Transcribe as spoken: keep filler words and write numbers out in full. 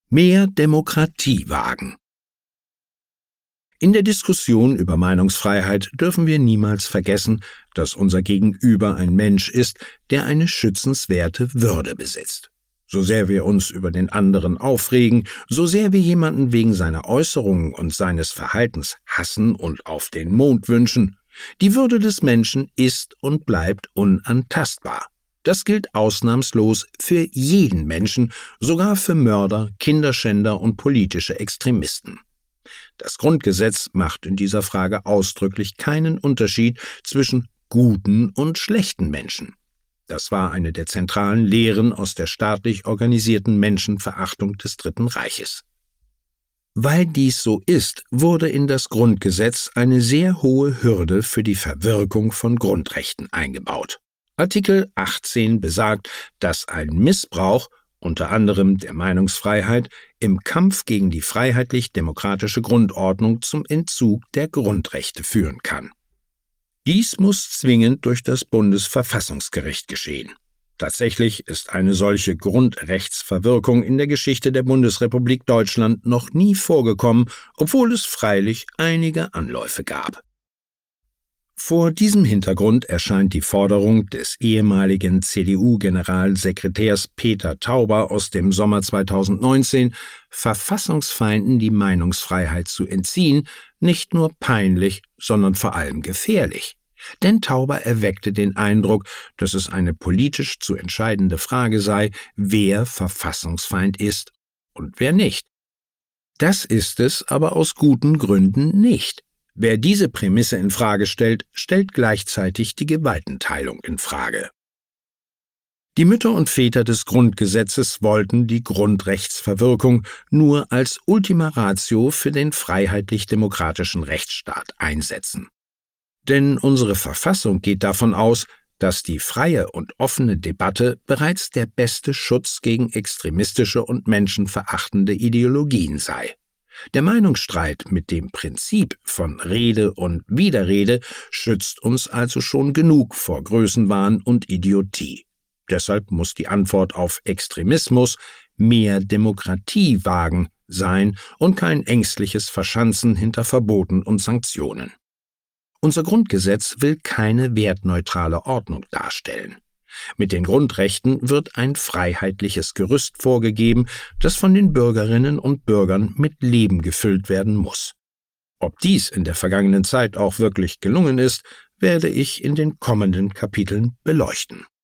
Mehr Demokratie wagen. In der Diskussion über Meinungsfreiheit dürfen wir niemals vergessen, dass unser Gegenüber ein Mensch ist, der eine schützenswerte Würde besitzt. So sehr wir uns über den anderen aufregen, so sehr wir jemanden wegen seiner Äußerungen und seines Verhaltens hassen und auf den Mond wünschen, die Würde des Menschen ist und bleibt unantastbar. Das gilt ausnahmslos für jeden Menschen, sogar für Mörder, Kinderschänder und politische Extremisten. Das Grundgesetz macht in dieser Frage ausdrücklich keinen Unterschied zwischen guten und schlechten Menschen. Das war eine der zentralen Lehren aus der staatlich organisierten Menschenverachtung des Dritten Reiches. Weil dies so ist, wurde in das Grundgesetz eine sehr hohe Hürde für die Verwirkung von Grundrechten eingebaut. Artikel achtzehn besagt, dass ein Missbrauch, unter anderem der Meinungsfreiheit, im Kampf gegen die freiheitlich-demokratische Grundordnung zum Entzug der Grundrechte führen kann. Dies muss zwingend durch das Bundesverfassungsgericht geschehen. Tatsächlich ist eine solche Grundrechtsverwirkung in der Geschichte der Bundesrepublik Deutschland noch nie vorgekommen, obwohl es freilich einige Anläufe gab. Vor diesem Hintergrund erscheint die Forderung des ehemaligen C D U-Generalsekretärs Peter Tauber aus dem Sommer zweitausendneunzehn, Verfassungsfeinden die Meinungsfreiheit zu entziehen, nicht nur peinlich, sondern vor allem gefährlich. Denn Tauber erweckte den Eindruck, dass es eine politisch zu entscheidende Frage sei, wer Verfassungsfeind ist und wer nicht. Das ist es aber aus guten Gründen nicht. Wer diese Prämisse in Frage stellt, stellt gleichzeitig die Gewaltenteilung in Frage. Die Mütter und Väter des Grundgesetzes wollten die Grundrechtsverwirkung nur als Ultima Ratio für den freiheitlich-demokratischen Rechtsstaat einsetzen. Denn unsere Verfassung geht davon aus, dass die freie und offene Debatte bereits der beste Schutz gegen extremistische und menschenverachtende Ideologien sei. Der Meinungsstreit mit dem Prinzip von Rede und Widerrede schützt uns also schon genug vor Größenwahn und Idiotie. Deshalb muss die Antwort auf Extremismus mehr Demokratie wagen sein und kein ängstliches Verschanzen hinter Verboten und Sanktionen. Unser Grundgesetz will keine wertneutrale Ordnung darstellen. Mit den Grundrechten wird ein freiheitliches Gerüst vorgegeben, das von den Bürgerinnen und Bürgern mit Leben gefüllt werden muss. Ob dies in der vergangenen Zeit auch wirklich gelungen ist, werde ich in den kommenden Kapiteln beleuchten.